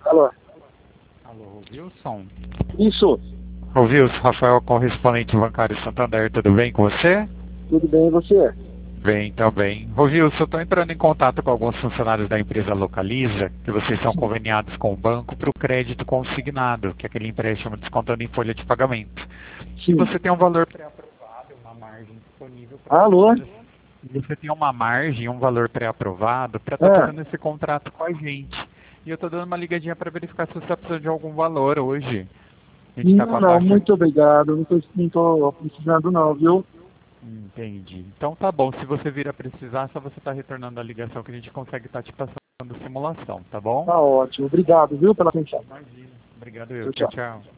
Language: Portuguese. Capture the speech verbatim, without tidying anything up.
Alô? Alô, Wilson? Isso, Ô Wilson, Rafael, correspondente bancário Santander, tudo bem com você? tudo bem e você? Bem, também. Ô Wilson, eu estou entrando em contato com alguns funcionários da empresa Localiza, que vocês são conveniados com o banco para o crédito consignado, que é aquele empréstimo descontando em folha de pagamento. E Sim. você tem um valor pré-aprovado, uma margem disponível para Alô? você tem uma margem, um valor pré-aprovado para estar Ah, fazendo esse contrato com a gente. E eu estou dando uma ligadinha para verificar se você está precisando de algum valor hoje. A gente está com não, a não, taxa. muito obrigado. Não tô, não tô precisando não, viu? Entendi. Então tá bom, se você vir a precisar, só você tá retornando a ligação que a gente consegue estar te passando simulação, tá bom? Tá ótimo. Obrigado, viu, pela atenção. Imagina. Obrigado eu. Tchau, Tchau, tchau. tchau.